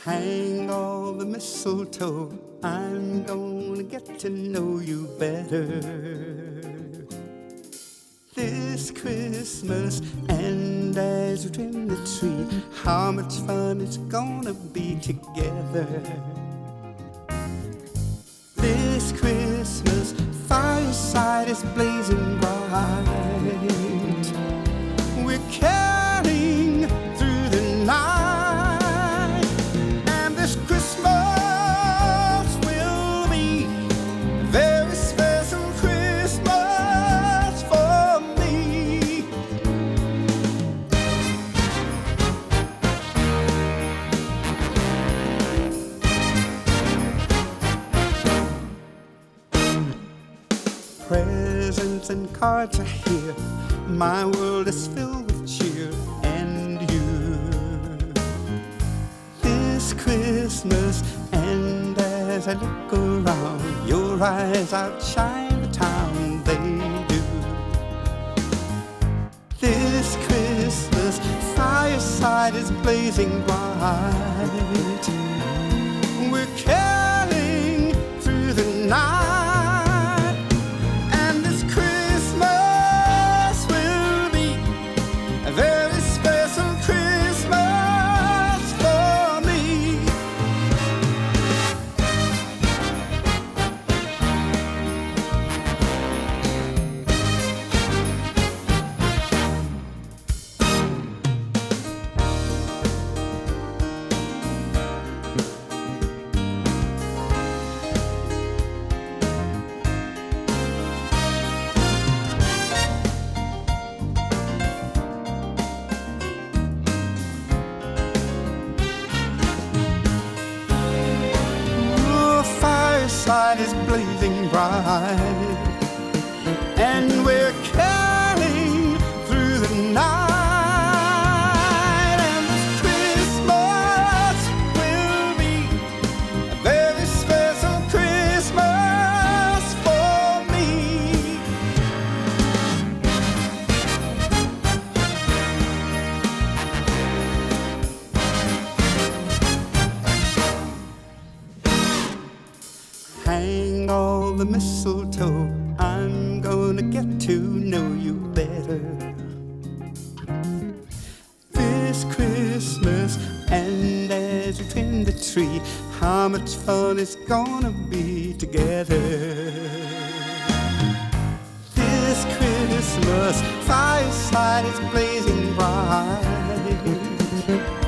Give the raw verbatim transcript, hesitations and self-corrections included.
Hang all the mistletoe, I'm gonna get to know you better this Christmas. And as we trim the tree, how much fun it's gonna be together this Christmas. Fireside is blazing bright, we're caroling through the night, and this Christmas will be a very special Christmas for me. Presents and cards are here, my world is filled with cheer and you this Christmas. And as I look around, your eyes outshine the town, they do this Christmas. Fireside is blazing bright, we're caroling through the night, very special Christmas for me. Fireside is blazing bright, and we're caroling through the night, and this Christmas will be a very special Christmas for me. Hang all the mistletoe, I'm gonna get to know you better this Christmas. And as we trim the tree, how much fun it's gonna be together this Christmas. Fireside is blazing bright,